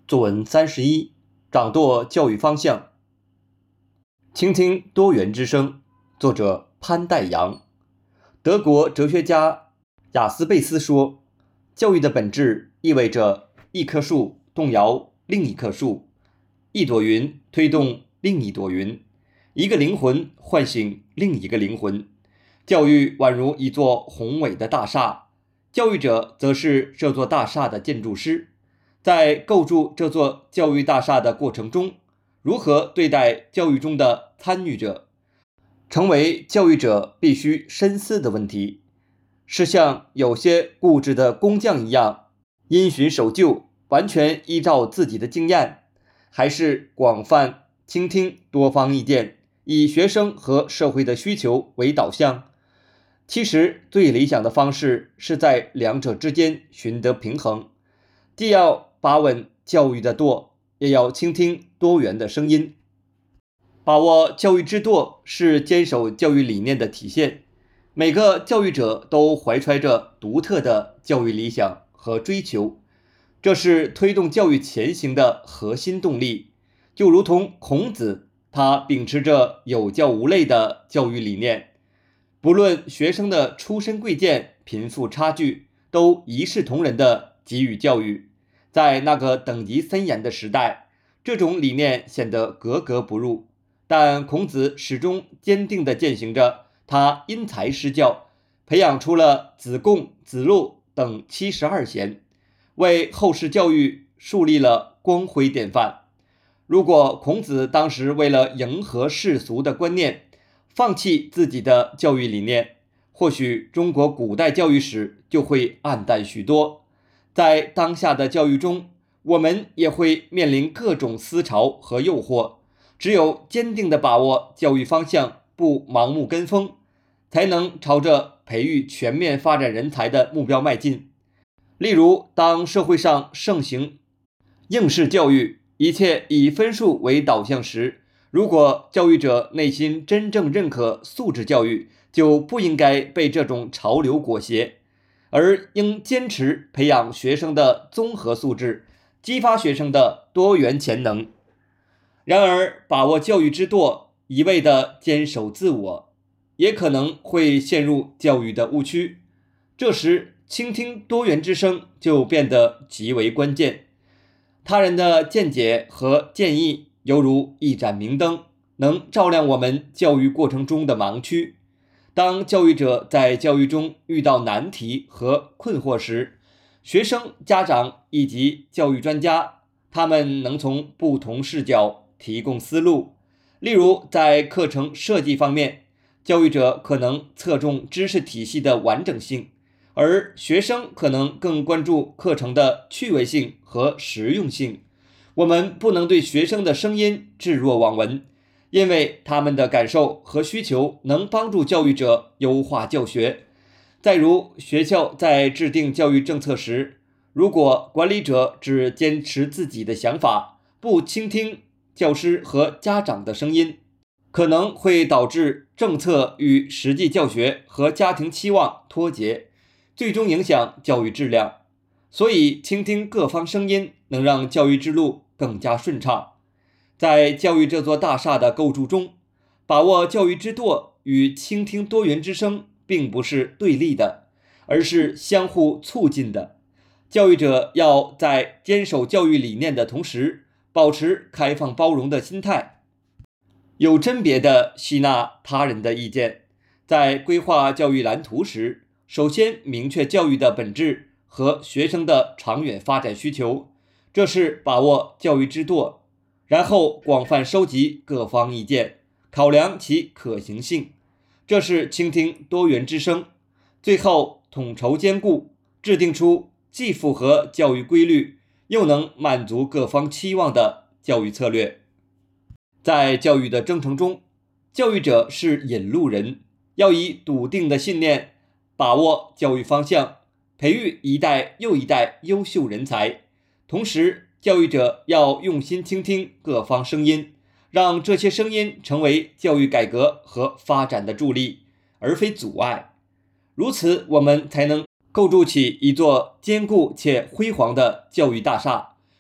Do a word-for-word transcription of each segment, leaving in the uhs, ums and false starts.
作文三十一，掌舵教育方向。倾听多元之声，作者潘代阳。德国哲学家雅斯贝斯说，教育的本质意味着一棵树动摇另一棵树，一朵云推动另一朵云，一个灵魂唤醒另一个灵魂。教育宛如一座宏伟的大厦，教育者则是这座大厦的建筑师。在构筑这座教育大厦的过程中，如何对待教育中的参与者，成为教育者必须深思的问题。是像有些固执的工匠一样，因循守旧，完全依照自己的经验，还是广泛倾听多方意见，以学生和社会的需求为导向？其实最理想的方式是在两者之间寻得平衡，既要把稳教育的舵，也要倾听多元的声音。把握教育之舵是坚守教育理念的体现。每个教育者都怀揣着独特的教育理想和追求，这是推动教育前行的核心动力。就如同孔子，他秉持着有教无类的教育理念，不论学生的出身贵贱、贫富差距，都一视同仁地给予教育。在那个等级森严的时代，这种理念显得格格不入，但孔子始终坚定地践行着，他因材施教，培养出了子贡、子路等七十二贤，为后世教育树立了光辉典范。如果孔子当时为了迎合世俗的观念，放弃自己的教育理念，或许中国古代教育史就会黯淡许多。在当下的教育中，我们也会面临各种思潮和诱惑，只有坚定地把握教育方向，不盲目跟风，才能朝着培育全面发展人才的目标迈进。例如，当社会上盛行应试教育，一切以分数为导向时，如果教育者内心真正认可素质教育，就不应该被这种潮流裹挟，而应坚持培养学生的综合素质，激发学生的多元潜能。然而，把握教育之舵，一味地坚守自我，也可能会陷入教育的误区。这时，倾听多元之声就变得极为关键。他人的见解和建议犹如一盏明灯，能照亮我们教育过程中的盲区。当教育者在教育中遇到难题和困惑时，学生、家长以及教育专家，他们能从不同视角提供思路。例如，在课程设计方面，教育者可能侧重知识体系的完整性，而学生可能更关注课程的趣味性和实用性。我们不能对学生的声音置若罔闻，因为他们的感受和需求能帮助教育者优化教学。再如，学校在制定教育政策时，如果管理者只坚持自己的想法，不倾听教师和家长的声音，可能会导致政策与实际教学和家庭期望脱节，最终影响教育质量。所以，倾听各方声音，能让教育之路更加顺畅。在教育这座大厦的构筑中，把握教育之舵与倾听多元之声并不是对立的，而是相互促进的。教育者要在坚守教育理念的同时，保持开放包容的心态，有甄别地吸纳他人的意见。在规划教育蓝图时，首先明确教育的本质和学生的长远发展需求，这是把握教育之舵。然后广泛收集各方意见，考量其可行性，这是倾听多元之声。最后统筹兼顾，制定出既符合教育规律，又能满足各方期望的教育策略。在教育的征程中，教育者是引路人，要以笃定的信念把握教育方向，培育一代又一代优秀人才。同时，教育者要用心倾听各方声音，让这些声音成为教育改革和发展的助力，而非阻碍。如此，我们才能构筑起一座坚固且辉煌的教育大厦，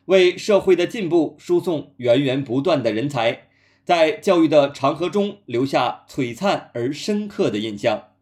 为社会的进步输送源源不断的人才，在教育的长河中留下璀璨而深刻的印象。